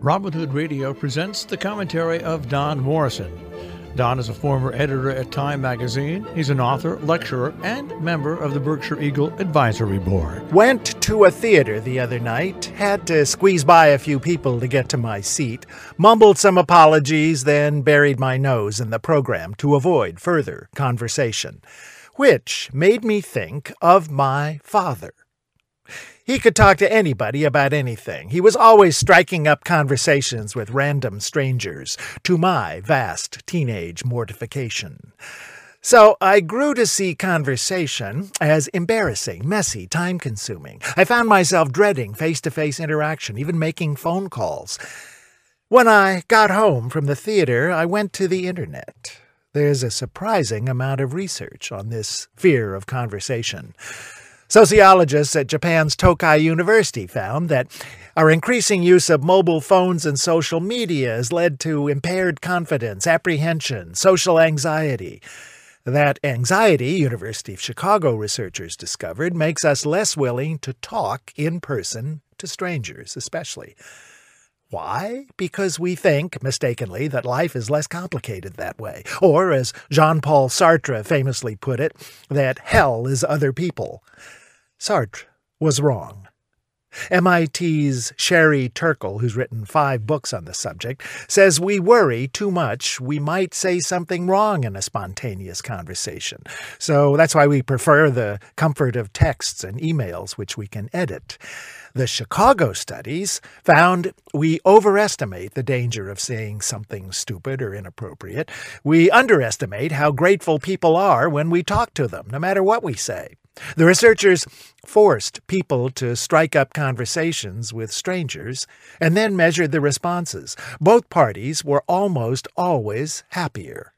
Robin Hood Radio presents the commentary of Don Morrison. Don is a former editor at Time magazine. He's an author, lecturer, and member of the Berkshire Eagle Advisory Board. Went to a theater the other night. Had to squeeze by a few people to get to my seat. Mumbled some apologies, then buried my nose in the program to avoid further conversation, which made me think of my father. He could talk to anybody about anything. He was always striking up conversations with random strangers, to my vast teenage mortification. So I grew to see conversation as embarrassing, messy, time-consuming. I found myself dreading face-to-face interaction, even making phone calls. When I got home from the theater, I went to the internet. There's a surprising amount of research on this fear of conversation. Sociologists at Japan's Tokai University found that our increasing use of mobile phones and social media has led to impaired confidence, apprehension, social anxiety. That anxiety, University of Chicago researchers discovered, makes us less willing to talk in person to strangers, especially. Why? Because we think, mistakenly, that life is less complicated that way. Or, as Jean-Paul Sartre famously put it, that hell is other people. Sartre was wrong. MIT's Sherry Turkle, who's written 5 books on the subject, says we worry too much we might say something wrong in a spontaneous conversation. So that's why we prefer the comfort of texts and emails, which we can edit. The Chicago studies found we overestimate the danger of saying something stupid or inappropriate. We underestimate how grateful people are when we talk to them, no matter what we say. The researchers forced people to strike up conversations with strangers and then measured the responses. Both parties were almost always happier.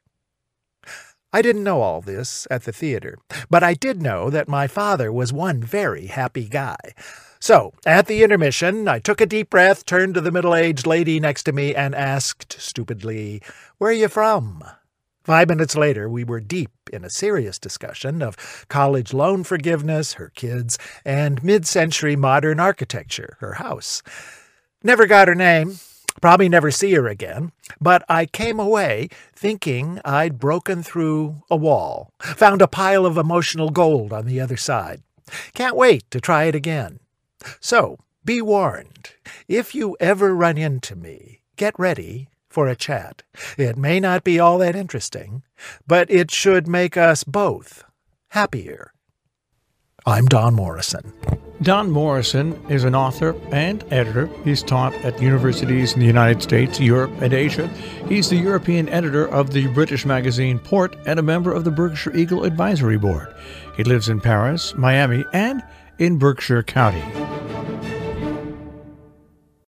I didn't know all this at the theater, but I did know that my father was one very happy guy. So, at the intermission, I took a deep breath, turned to the middle-aged lady next to me, and asked stupidly, "Where are you from?" 5 minutes later, we were deep in a serious discussion of college loan forgiveness, her kids, and mid-century modern architecture, her house. Never got her name, probably never see her again, but I came away thinking I'd broken through a wall, found a pile of emotional gold on the other side. Can't wait to try it again. So, be warned, if you ever run into me, get ready for a chat. It may not be all that interesting, but it should make us both happier. I'm Don Morrison. Don Morrison is an author and editor. He's taught at universities in the United States, Europe, and Asia. He's the European editor of the British magazine Port and a member of the Berkshire Eagle Advisory Board. He lives in Paris, Miami, and in Berkshire County.